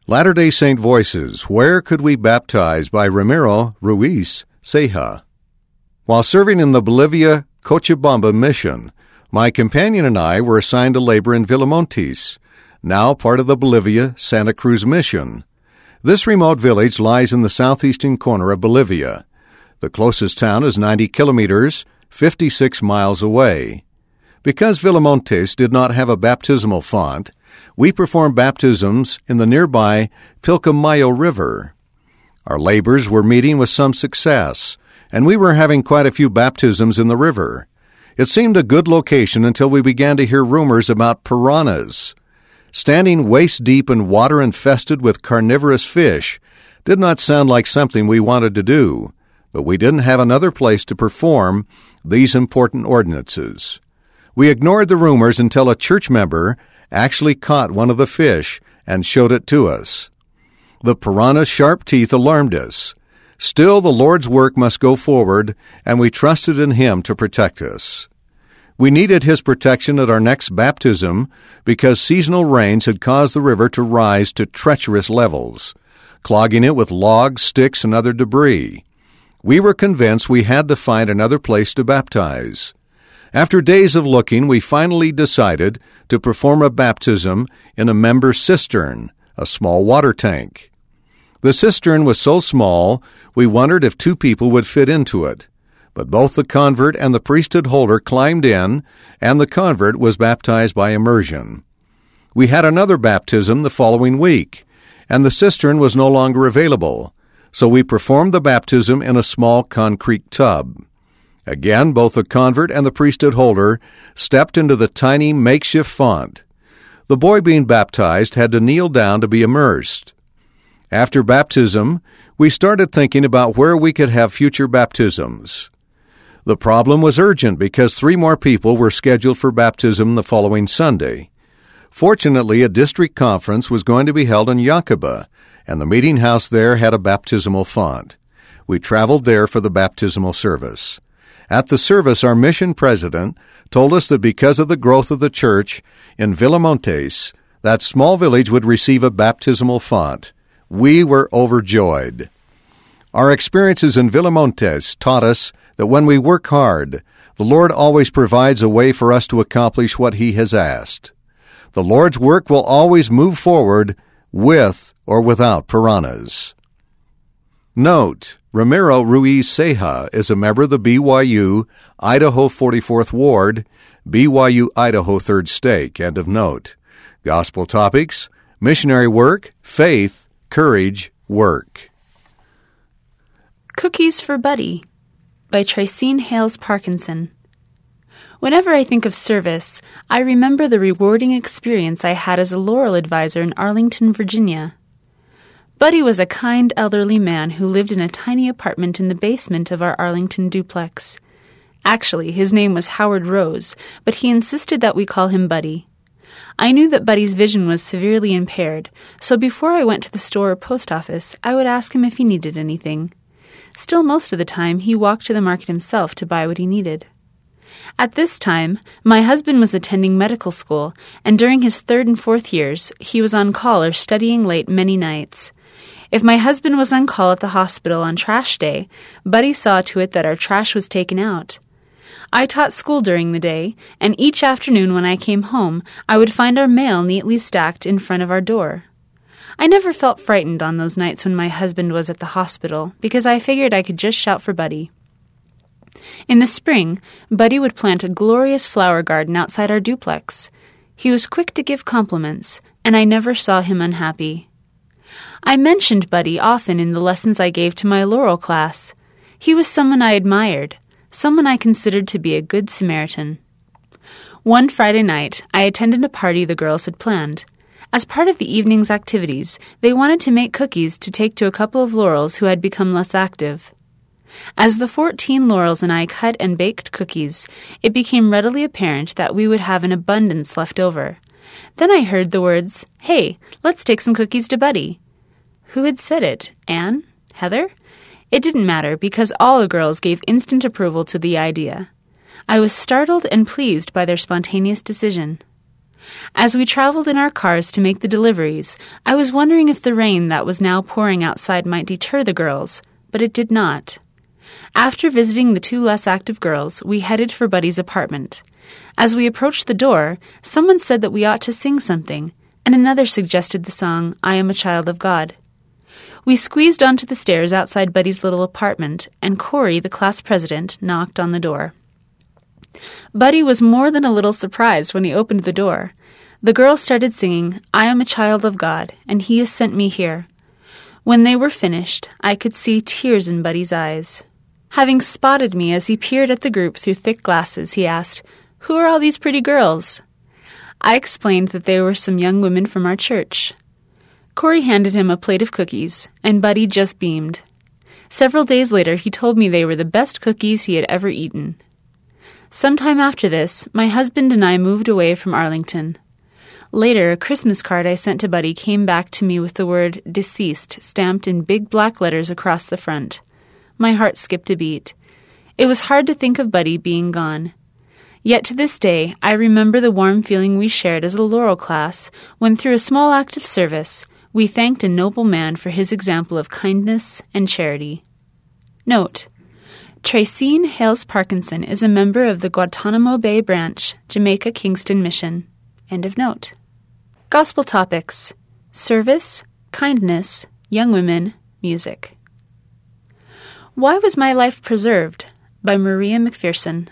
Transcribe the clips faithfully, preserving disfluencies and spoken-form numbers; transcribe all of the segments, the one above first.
Latter-day Saint Voices, Where Could We Baptize? By Ramiro Ruiz Ceja. While serving in the Bolivia Cochabamba mission, my companion and I were assigned to labor in Villamontes, now part of the Bolivia Santa Cruz mission. This remote village lies in the southeastern corner of Bolivia. The closest town is ninety kilometers, fifty-six miles away. Because Villamontes did not have a baptismal font, we performed baptisms in the nearby Pilcomayo River. Our labors were meeting with some success, and we were having quite a few baptisms in the river. It seemed a good location until we began to hear rumors about piranhas. Standing waist-deep in water infested with carnivorous fish did not sound like something we wanted to do, but we didn't have another place to perform these important ordinances. We ignored the rumors until a church member actually caught one of the fish and showed it to us. The piranha's sharp teeth alarmed us. Still, the Lord's work must go forward, and we trusted in Him to protect us. We needed His protection at our next baptism because seasonal rains had caused the river to rise to treacherous levels, clogging it with logs, sticks, and other debris. We were convinced we had to find another place to baptize. After days of looking, we finally decided to perform a baptism in a member's cistern, a small water tank. The cistern was so small, we wondered if two people would fit into it. But both the convert and the priesthood holder climbed in, and the convert was baptized by immersion. We had another baptism the following week, and the cistern was no longer available, so we performed the baptism in a small concrete tub. Again, both the convert and the priesthood holder stepped into the tiny makeshift font. The boy being baptized had to kneel down to be immersed. After baptism, we started thinking about where we could have future baptisms. The problem was urgent because three more people were scheduled for baptism the following Sunday. Fortunately, a district conference was going to be held in Yacuba, and the meeting house there had a baptismal font. We traveled there for the baptismal service. At the service, our mission president told us that because of the growth of the church in Villamontes, that small village would receive a baptismal font. We were overjoyed. Our experiences in Villamontes taught us that when we work hard, the Lord always provides a way for us to accomplish what He has asked. The Lord's work will always move forward with or without piranhas. Note: Ramiro Ruiz Ceja is a member of the B Y U Idaho forty-fourth Ward, B Y U Idaho third Stake. End of note. Gospel topics: missionary work, faith, courage, work. Cookies for Buddy by Tracine Hales Parkinson. Whenever I think of service, I remember the rewarding experience I had as a Laurel advisor in Arlington, Virginia. Buddy was a kind elderly man who lived in a tiny apartment in the basement of our Arlington duplex. Actually, his name was Howard Rose, but he insisted that we call him Buddy. I knew that Buddy's vision was severely impaired, so before I went to the store or post office, I would ask him if he needed anything. Still, most of the time, he walked to the market himself to buy what he needed. At this time, my husband was attending medical school, and during his third and fourth years, he was on call or studying late many nights. If my husband was on call at the hospital on trash day, Buddy saw to it that our trash was taken out. I taught school during the day, and each afternoon when I came home, I would find our mail neatly stacked in front of our door. I never felt frightened on those nights when my husband was at the hospital, because I figured I could just shout for Buddy. In the spring, Buddy would plant a glorious flower garden outside our duplex. He was quick to give compliments, and I never saw him unhappy. I mentioned Buddy often in the lessons I gave to my Laurel class. He was someone I admired, someone I considered to be a good Samaritan. One Friday night, I attended a party the girls had planned. As part of the evening's activities, they wanted to make cookies to take to a couple of Laurels who had become less active. As the fourteen Laurels and I cut and baked cookies, it became readily apparent that we would have an abundance left over. Then I heard the words, "Hey, let's take some cookies to Buddy." Who had said it? Anne? Heather? It didn't matter because all the girls gave instant approval to the idea. I was startled and pleased by their spontaneous decision. As we traveled in our cars to make the deliveries, I was wondering if the rain that was now pouring outside might deter the girls, but it did not. After visiting the two less active girls, we headed for Buddy's apartment. As we approached the door, someone said that we ought to sing something, and another suggested the song, I Am a Child of God. We squeezed onto the stairs outside Buddy's little apartment, and Corey, the class president, knocked on the door. Buddy was more than a little surprised when he opened the door. The girls started singing, I am a child of God, and he has sent me here. When they were finished, I could see tears in Buddy's eyes. Having spotted me as he peered at the group through thick glasses, he asked, Who are all these pretty girls? I explained that they were some young women from our church. Corey handed him a plate of cookies, and Buddy just beamed. Several days later, he told me they were the best cookies he had ever eaten. Sometime after this, my husband and I moved away from Arlington. Later, a Christmas card I sent to Buddy came back to me with the word deceased stamped in big black letters across the front. My heart skipped a beat. It was hard to think of Buddy being gone. Yet to this day, I remember the warm feeling we shared as a Laurel class when, through a small act of service, we thanked a noble man for his example of kindness and charity. Note: Tracine Hales Parkinson is a member of the Guantanamo Bay Branch, Jamaica Kingston Mission. End of note. Gospel topics: service, kindness, young women, music. Why Was My Life Preserved? By Maria McPherson.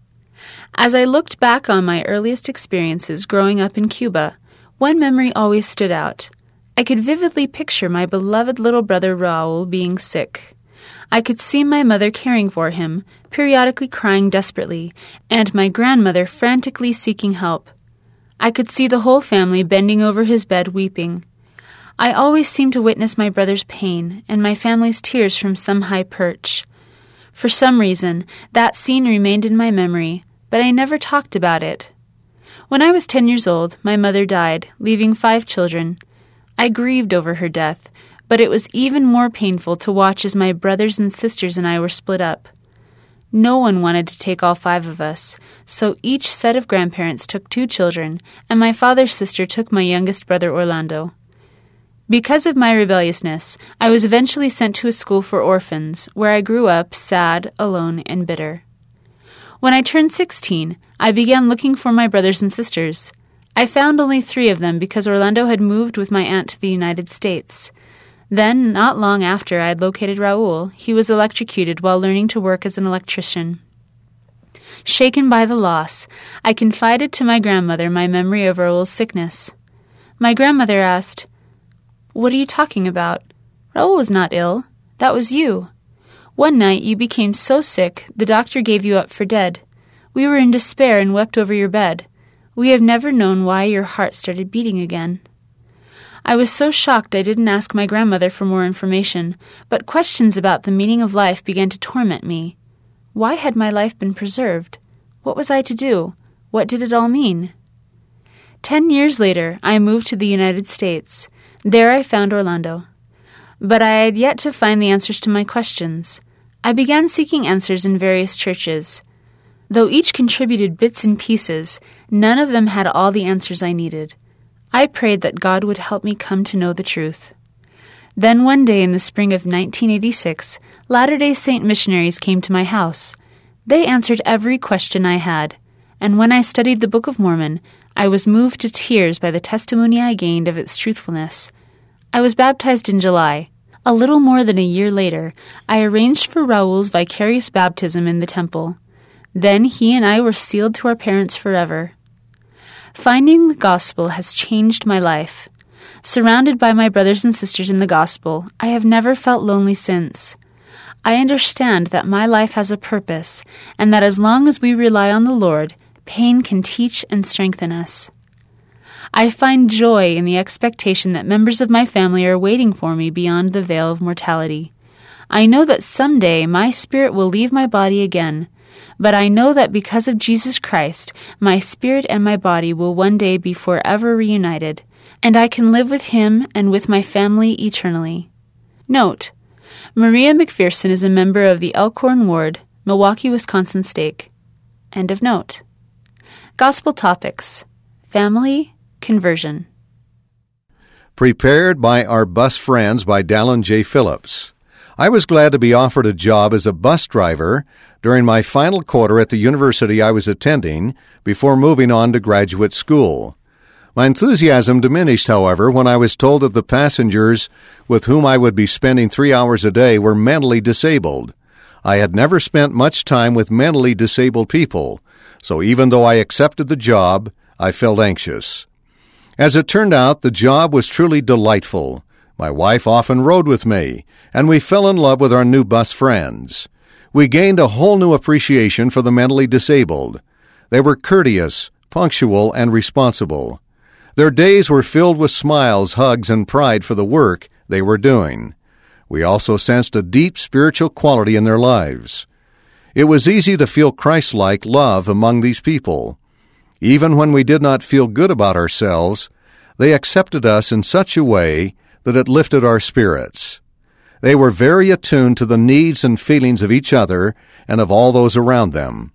As I looked back on my earliest experiences growing up in Cuba, one memory always stood out. I could vividly picture my beloved little brother Raul being sick. I could see my mother caring for him, periodically crying desperately, and my grandmother frantically seeking help. I could see the whole family bending over his bed weeping. I always seemed to witness my brother's pain and my family's tears from some high perch. For some reason, that scene remained in my memory, but I never talked about it. When I was ten years old, my mother died, leaving five children. I grieved over her death, but it was even more painful to watch as my brothers and sisters and I were split up. No one wanted to take all five of us, so each set of grandparents took two children, and my father's sister took my youngest brother Orlando. Because of my rebelliousness, I was eventually sent to a school for orphans, where I grew up sad, alone, and bitter. When I turned sixteen, I began looking for my brothers and sisters. I found only three of them because Orlando had moved with my aunt to the United States. Then, not long after I had located Raul, he was electrocuted while learning to work as an electrician. Shaken by the loss, I confided to my grandmother my memory of Raul's sickness. My grandmother asked, "What are you talking about? Raul was not ill. That was you. One night you became so sick the doctor gave you up for dead. We were in despair and wept over your bed. We have never known why your heart started beating again." I was so shocked I didn't ask my grandmother for more information, but questions about the meaning of life began to torment me. Why had my life been preserved? What was I to do? What did it all mean? Ten years later, I moved to the United States. There I found Orlando. But I had yet to find the answers to my questions. I began seeking answers in various churches. Though each contributed bits and pieces, none of them had all the answers I needed. I prayed that God would help me come to know the truth. Then one day in the spring of nineteen eighty-six, Latter-day Saint missionaries came to my house. They answered every question I had, and when I studied the Book of Mormon, I was moved to tears by the testimony I gained of its truthfulness. I was baptized in July. A little more than a year later, I arranged for Raul's vicarious baptism in the temple. Then he and I were sealed to our parents forever. Finding the gospel has changed my life. Surrounded by my brothers and sisters in the gospel, I have never felt lonely since. I understand that my life has a purpose, and that as long as we rely on the Lord, pain can teach and strengthen us. I find joy in the expectation that members of my family are waiting for me beyond the veil of mortality. I know that someday my spirit will leave my body again, but I know that because of Jesus Christ, my spirit and my body will one day be forever reunited, and I can live with Him and with my family eternally. Note: Maria McPherson is a member of the Elkhorn Ward, Milwaukee, Wisconsin Stake. End of note. Gospel topics: Family, Conversion. Prepared by Our Bus Friends by Dallin J. Phillips. I was glad to be offered a job as a bus driver during my final quarter at the university I was attending before moving on to graduate school. My enthusiasm diminished, however, when I was told that the passengers with whom I would be spending three hours a day were mentally disabled. I had never spent much time with mentally disabled people, so even though I accepted the job, I felt anxious. As it turned out, the job was truly delightful. My wife often rode with me, and we fell in love with our new bus friends. We gained a whole new appreciation for the mentally disabled. They were courteous, punctual, and responsible. Their days were filled with smiles, hugs, and pride for the work they were doing. We also sensed a deep spiritual quality in their lives. It was easy to feel Christ-like love among these people. Even when we did not feel good about ourselves, they accepted us in such a way that it lifted our spirits. They were very attuned to the needs and feelings of each other and of all those around them.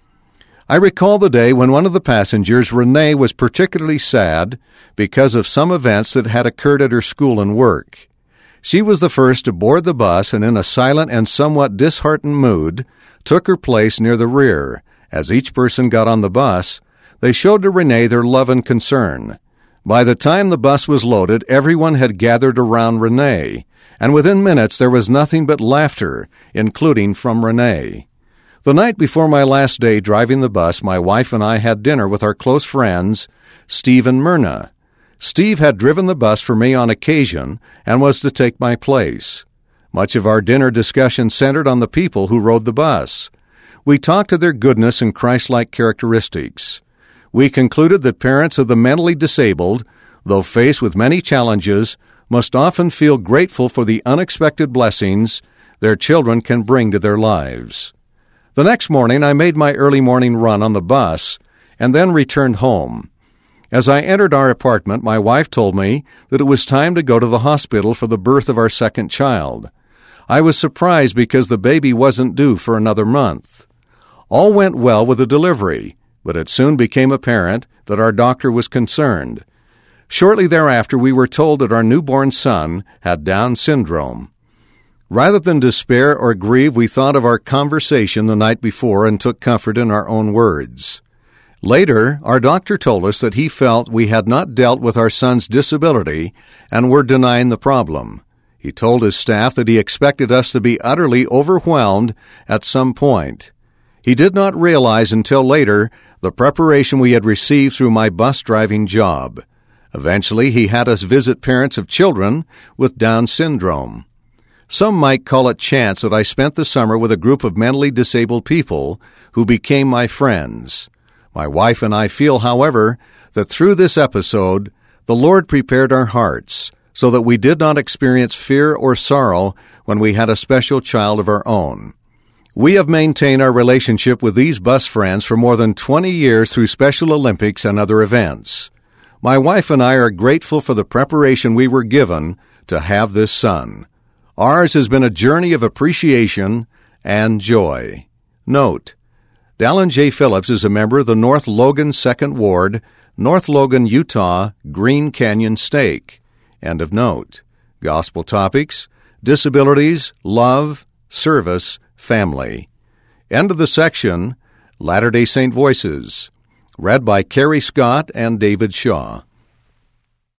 I recall the day when one of the passengers, Renee, was particularly sad because of some events that had occurred at her school and work. She was the first to board the bus and in a silent and somewhat disheartened mood took her place near the rear. As each person got on the bus, they showed to Renee their love and concern. By the time the bus was loaded, everyone had gathered around Renee, and within minutes there was nothing but laughter, including from Renee. The night before my last day driving the bus, my wife and I had dinner with our close friends, Steve and Myrna. Steve had driven the bus for me on occasion and was to take my place. Much of our dinner discussion centered on the people who rode the bus. We talked of their goodness and Christ-like characteristics. We concluded that parents of the mentally disabled, though faced with many challenges, must often feel grateful for the unexpected blessings their children can bring to their lives. The next morning, I made my early morning run on the bus and then returned home. As I entered our apartment, my wife told me that it was time to go to the hospital for the birth of our second child. I was surprised because the baby wasn't due for another month. All went well with the delivery, but it soon became apparent that our doctor was concerned. Shortly thereafter, we were told that our newborn son had Down syndrome. Rather than despair or grieve, we thought of our conversation the night before and took comfort in our own words. Later, our doctor told us that he felt we had not dealt with our son's disability and were denying the problem. He told his staff that he expected us to be utterly overwhelmed at some point. He did not realize until later the preparation we had received through my bus driving job. Eventually, he had us visit parents of children with Down syndrome. Some might call it chance that I spent the summer with a group of mentally disabled people who became my friends. My wife and I feel, however, that through this episode, the Lord prepared our hearts so that we did not experience fear or sorrow when we had a special child of our own. We have maintained our relationship with these bus friends for more than twenty years through Special Olympics and other events. My wife and I are grateful for the preparation we were given to have this son. Ours has been a journey of appreciation and joy. Note: Dallin J. Phillips is a member of the North Logan Second Ward, North Logan, Utah, Green Canyon Stake. End of note. Gospel topics: disabilities, love, service, family. End of the section. Latter-day Saint Voices. Read by Carrie Scott and David Shaw.